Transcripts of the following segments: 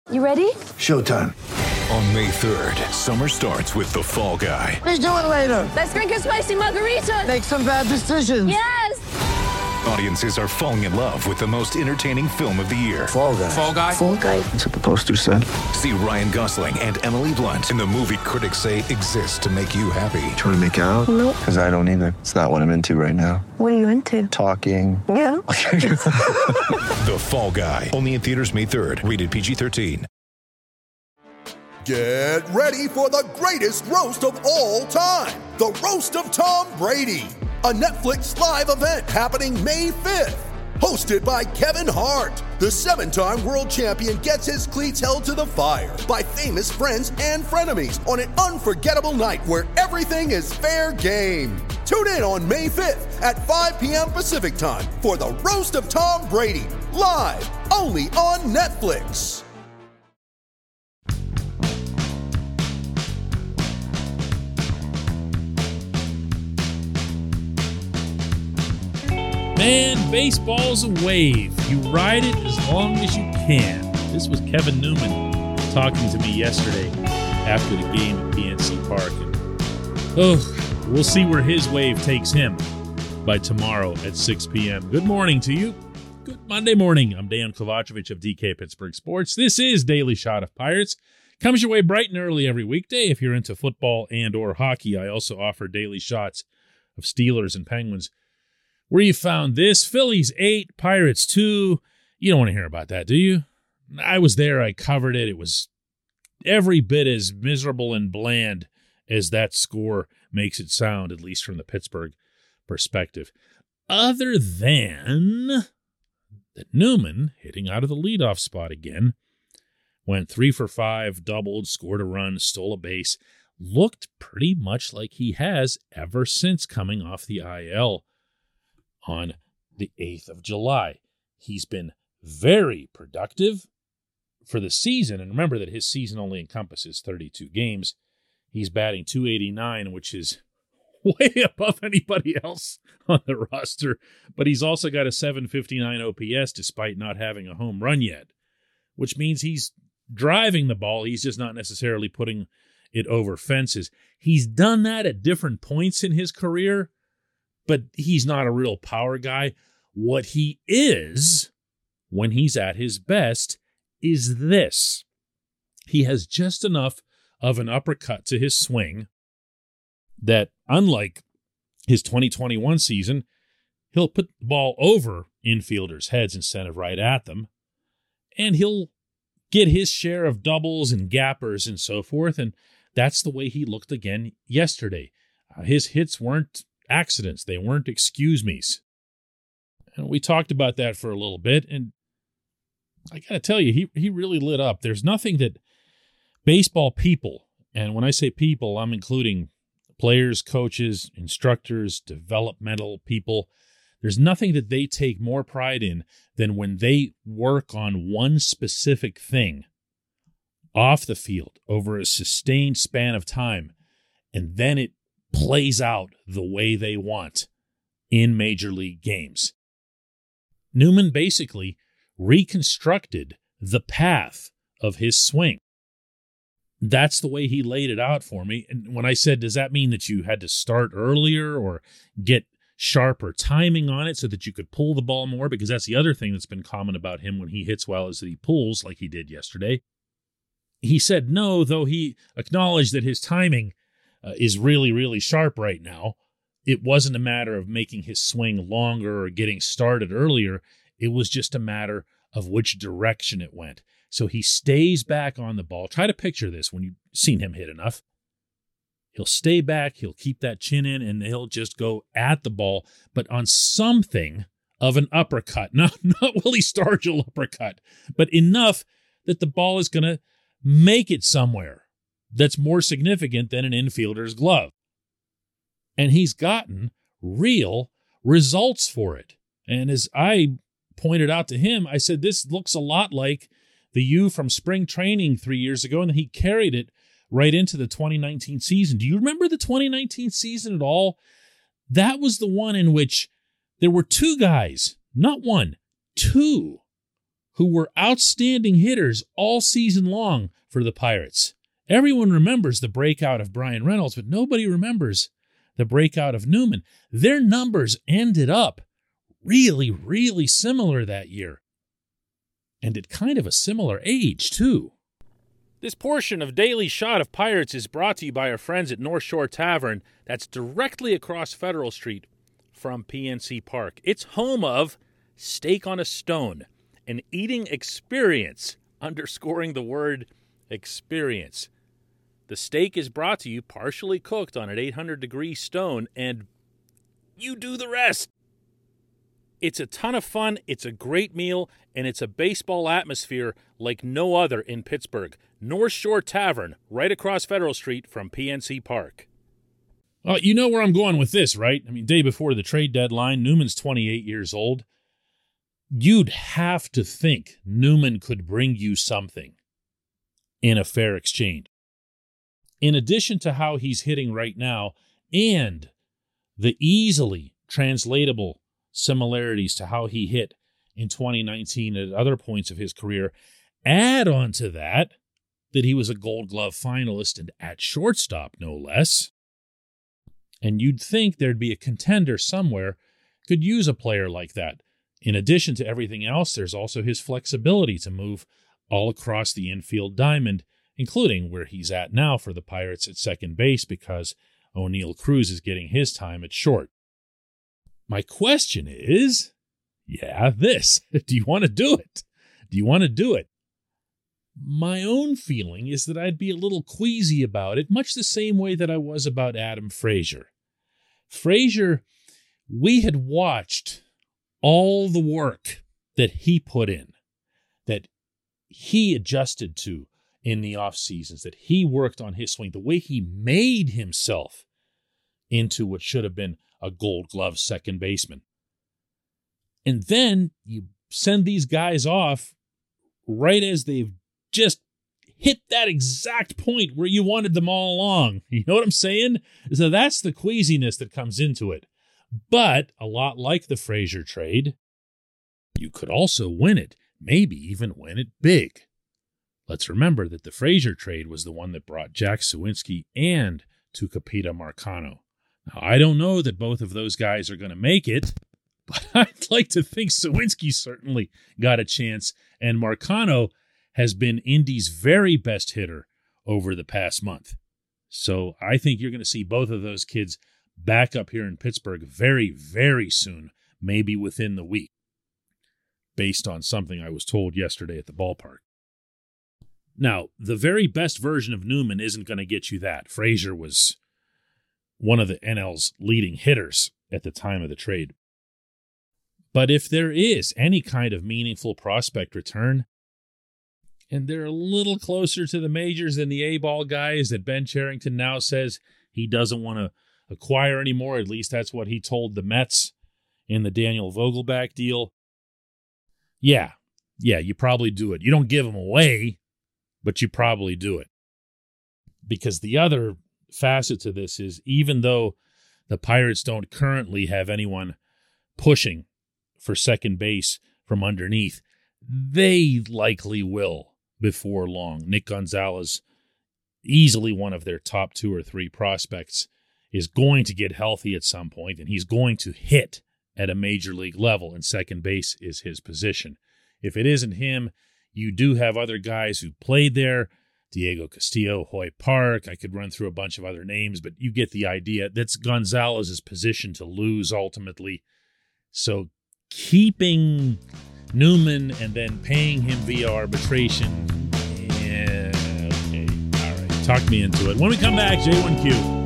You ready? Showtime. On May 3rd, summer starts with The Fall Guy. Let's do it later. Let's drink a spicy margarita. Make some bad decisions. Yes! Audiences are falling in love with the most entertaining film of the year. Fall Guy. Fall Guy? Fall guy. That's what the poster said. See Ryan Gosling and Emily Blunt in the movie critics say exists to make you happy. Trying to make it out? Nope. Because I don't either. It's not what I'm into right now. What are you into? Talking. Yeah. The Fall Guy. Only in theaters May 3rd. Rated PG-13. Get ready for the greatest roast of all time. The Roast of Tom Brady. A Netflix live event happening May 5th. Hosted by Kevin Hart. The 7-time world champion gets his cleats held to the fire by famous friends and frenemies on an unforgettable night where everything is fair game. Tune in on May 5th at 5 p.m. Pacific time for the Roast of Tom Brady. Live only on Netflix. Man, baseball's a wave. You ride it as long as you can. This was Kevin Newman talking to me yesterday after the game at PNC Park. And, we'll see where his wave takes him by tomorrow at 6 p.m. Good morning to you. Good Monday morning. I'm Dan Kovacevic of DK Pittsburgh Sports. This is Daily Shot of Pirates. Comes your way bright and early every weekday if you're into football and or hockey. I also offer daily shots of Steelers and Penguins. Where you found this, Phillies 8, Pirates 2. You don't want to hear about that, do you? I was there. I covered it. It was every bit as miserable and bland as that score makes it sound, at least from the Pittsburgh perspective. Other than that Newman, hitting out of the leadoff spot again, went 3 for 5, doubled, scored a run, stole a base, looked pretty much like he has ever since coming off the IL. On the 8th of July. He's been very productive for the season. And remember that his season only encompasses 32 games. He's batting .289, which is way above anybody else on the roster. But he's also got a .759 OPS despite not having a home run yet, which means he's driving the ball. He's just not necessarily putting it over fences. He's done that at different points in his career, but he's not a real power guy. What he is, when he's at his best, is this. He has just enough of an uppercut to his swing that, unlike his 2021 season, he'll put the ball over infielders' heads instead of right at them, and he'll get his share of doubles and gappers and so forth, and that's the way he looked again yesterday. His hits weren't accidents. They weren't excuse-me's. And we talked about that for a little bit, and I got to tell you, he really lit up. There's nothing that baseball people, and when I say people, I'm including players, coaches, instructors, developmental people, there's nothing that they take more pride in than when they work on one specific thing off the field over a sustained span of time, and then it plays out the way they want in major league games. Newman basically reconstructed the path of his swing. That's the way he laid it out for me. And when I said, does that mean that you had to start earlier or get sharper timing on it so that you could pull the ball more? Because that's the other thing that's been common about him when he hits well is that he pulls like he did yesterday. He said no, though he acknowledged that his timing is really, really sharp right now. It wasn't a matter of making his swing longer or getting started earlier. It was just a matter of which direction it went. So he stays back on the ball. Try to picture this when you've seen him hit enough. He'll stay back, he'll keep that chin in, and he'll just go at the ball, but on something of an uppercut. Not Willie Stargell uppercut, but enough that the ball is going to make it somewhere that's more significant than an infielder's glove. And he's gotten real results for it. And as I pointed out to him, I said, this looks a lot like the U from spring training 3 years ago, and he carried it right into the 2019 season. Do you remember the 2019 season at all? That was the one in which there were two guys, not one, two, who were outstanding hitters all season long for the Pirates. Everyone remembers the breakout of Brian Reynolds, but nobody remembers the breakout of Newman. Their numbers ended up really, really similar that year. And at kind of a similar age, too. This portion of Daily Shot of Pirates is brought to you by our friends at North Shore Tavern. That's directly across Federal Street from PNC Park. It's home of Steak on a Stone, an eating experience, underscoring the word experience. The steak is brought to you partially cooked on an 800-degree stone, and you do the rest. It's a ton of fun, it's a great meal, and it's a baseball atmosphere like no other in Pittsburgh. North Shore Tavern, right across Federal Street from PNC Park. Well, you know where I'm going with this, right? I mean, day before the trade deadline, Newman's 28 years old. You'd have to think Newman could bring you something in a fair exchange. In addition to how he's hitting right now and the easily translatable similarities to how he hit in 2019 at other points of his career, add on to that he was a Gold Glove finalist and at shortstop, no less. And you'd think there'd be a contender somewhere could use a player like that. In addition to everything else, there's also his flexibility to move all across the infield diamond, including where he's at now for the Pirates at second base because O'Neal Cruz is getting his time at short. My question is, do you want to do it? Do you want to do it? My own feeling is that I'd be a little queasy about it, much the same way that I was about Adam Frazier. Frazier, we had watched all the work that he put in, that he adjusted to in the off seasons, that he worked on his swing, the way he made himself into what should have been a Gold Glove second baseman. And then you send these guys off right as they've just hit that exact point where you wanted them all along. You know what I'm saying? So that's the queasiness that comes into it. But a lot like the Frazier trade, you could also win it, maybe even win it big. Let's remember that the Frazier trade was the one that brought Jack Suwinski and Tucupita Marcano. Now, I don't know that both of those guys are going to make it, but I'd like to think Suwinski certainly got a chance, and Marcano has been Indy's very best hitter over the past month. So I think you're going to see both of those kids back up here in Pittsburgh very, very soon, maybe within the week, based on something I was told yesterday at the ballpark. Now, the very best version of Newman isn't going to get you that. Frazier was one of the NL's leading hitters at the time of the trade. But if there is any kind of meaningful prospect return, and they're a little closer to the majors than the A-ball guys that Ben Cherington now says he doesn't want to acquire anymore, at least that's what he told the Mets in the Daniel Vogelback deal. Yeah, you probably do it. You don't give them away, but you probably do it. Because the other facet to this is, even though the Pirates don't currently have anyone pushing for second base from underneath, they likely will before long. Nick Gonzalez, easily one of their top 2 or 3 prospects, is going to get healthy at some point, and he's going to hit at a major league level, and second base is his position. If it isn't him, you do have other guys who played there, Diego Castillo, Hoy Park. I could run through a bunch of other names, but you get the idea. That's Gonzalez's position to lose ultimately. So keeping Newman and then paying him via arbitration, yeah, okay, all right, talk me into it. When we come back, J1Q.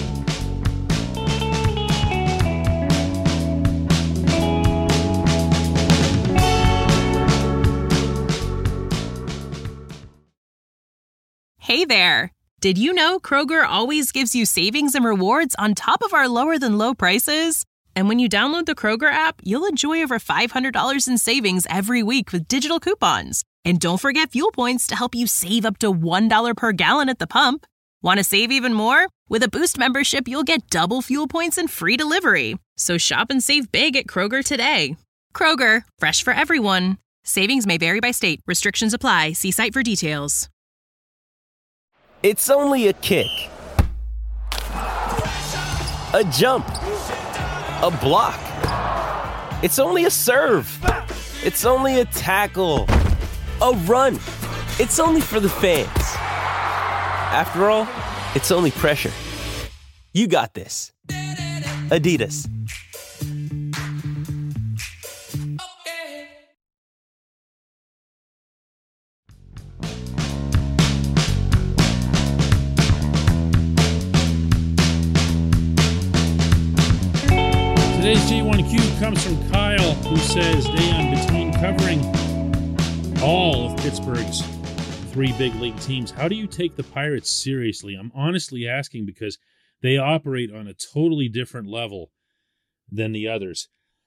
Hey there! Did you know Kroger always gives you savings and rewards on top of our lower-than-low prices? And when you download the Kroger app, you'll enjoy over $500 in savings every week with digital coupons. And don't forget fuel points to help you save up to $1 per gallon at the pump. Want to save even more? With a Boost membership, you'll get double fuel points and free delivery. So shop and save big at Kroger today. Kroger, fresh for everyone. Savings may vary by state. Restrictions apply. See site for details. It's only a kick, a jump, a block. It's only a serve. It's only a tackle, a run. It's only for the fans. After all, it's only pressure. You got this. Adidas. Today's J1Q comes from Kyle, who says, Dayon, between covering all of Pittsburgh's 3 big league teams, how do you take the Pirates seriously? I'm honestly asking because they operate on a totally different level than the others.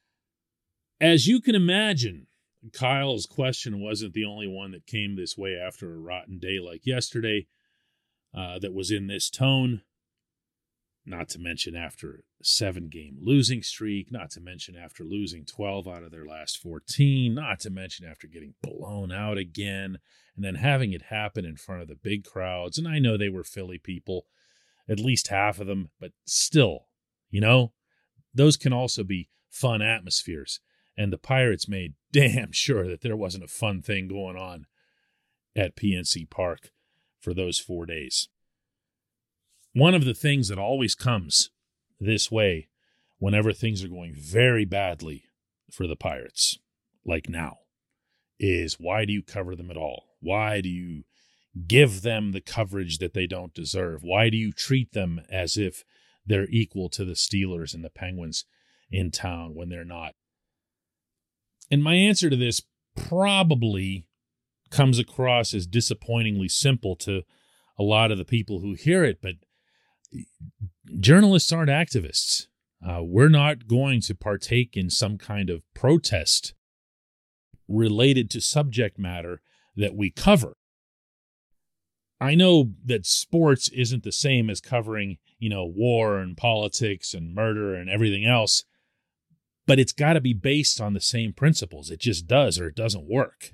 As you can imagine, Kyle's question wasn't the only one that came this way after a rotten day like yesterday that was in this tone. Not to mention after a 7-game losing streak, not to mention after losing 12 out of their last 14, not to mention after getting blown out again, and then having it happen in front of the big crowds. And I know they were Philly people, at least half of them, but still, those can also be fun atmospheres. And the Pirates made damn sure that there wasn't a fun thing going on at PNC Park for those 4 days. One of the things that always comes this way whenever things are going very badly for the Pirates, like now, is why do you cover them at all? Why do you give them the coverage that they don't deserve? Why do you treat them as if they're equal to the Steelers and the Penguins in town when they're not? And my answer to this probably comes across as disappointingly simple to a lot of the people who hear it, but journalists aren't activists. We're not going to partake in some kind of protest related to subject matter that we cover. I know that sports isn't the same as covering, war and politics and murder and everything else, but it's got to be based on the same principles. It just does, or it doesn't work.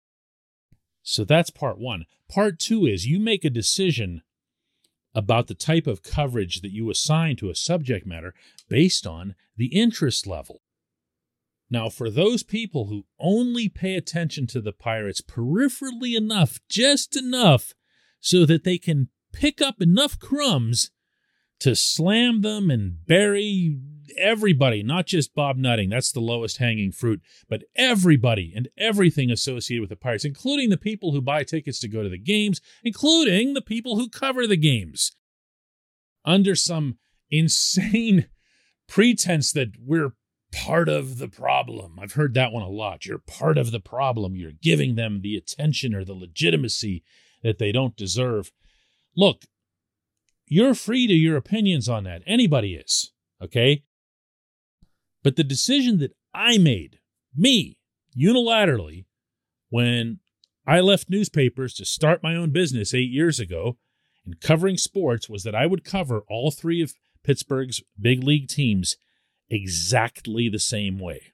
So that's part one. Part two is you make a decision about the type of coverage that you assign to a subject matter based on the interest level. Now, for those people who only pay attention to the Pirates peripherally enough, just enough, so that they can pick up enough crumbs to slam them and bury everybody, not just Bob Nutting, that's the lowest hanging fruit, but everybody and everything associated with the Pirates, including the people who buy tickets to go to the games, including the people who cover the games, under some insane pretense that we're part of the problem. I've heard that one a lot. You're part of the problem. You're giving them the attention or the legitimacy that they don't deserve. Look, you're free to your opinions on that. Anybody is, okay? But the decision that I made, unilaterally, when I left newspapers to start my own business 8 years ago and covering sports, was that I would cover all 3 of Pittsburgh's big league teams exactly the same way.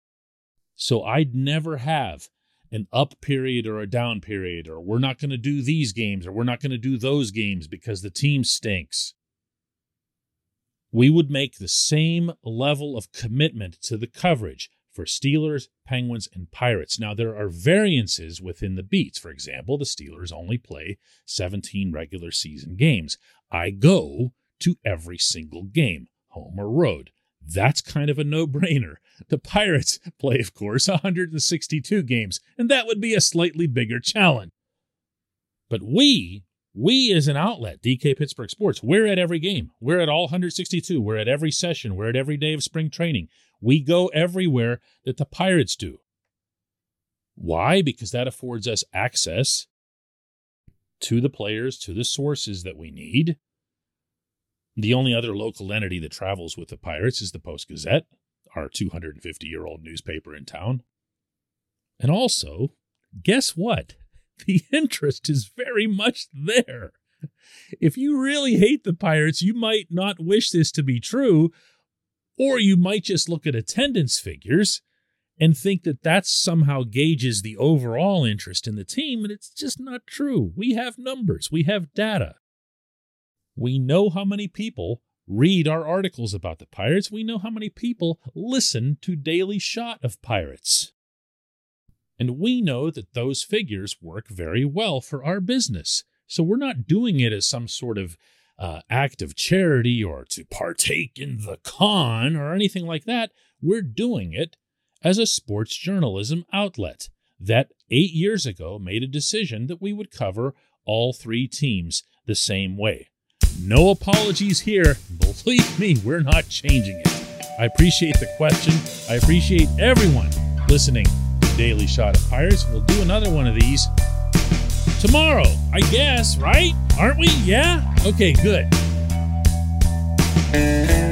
So I'd never have an up period or a down period, or we're not going to do these games, or we're not going to do those games because the team stinks. We would make the same level of commitment to the coverage for Steelers, Penguins, and Pirates. Now, there are variances within the beats. For example, the Steelers only play 17 regular season games. I go to every single game, home or road. That's kind of a no-brainer. The Pirates play, of course, 162 games, and that would be a slightly bigger challenge. But we as an outlet, DK Pittsburgh Sports, we're at every game. We're at all 162. We're at every session. We're at every day of spring training. We go everywhere that the Pirates do. Why? Because that affords us access to the players, to the sources that we need. The only other local entity that travels with the Pirates is the Post-Gazette, our 250-year-old newspaper in town. And also, guess what? The interest is very much there. If you really hate the Pirates, you might not wish this to be true, or you might just look at attendance figures and think that that somehow gauges the overall interest in the team, and it's just not true. We have numbers. We have data. We know how many people read our articles about the Pirates. We know how many people listen to Daily Shot of Pirates. And we know that those figures work very well for our business. So we're not doing it as some sort of act of charity or to partake in the con or anything like that. We're doing it as a sports journalism outlet that 8 years ago made a decision that we would cover all three teams the same way. No apologies here. Believe me, we're not changing it. I appreciate the question. I appreciate everyone listening to Daily Shot of Pirates. We'll do another one of these tomorrow, I guess, right? Aren't we? Yeah? Okay, good.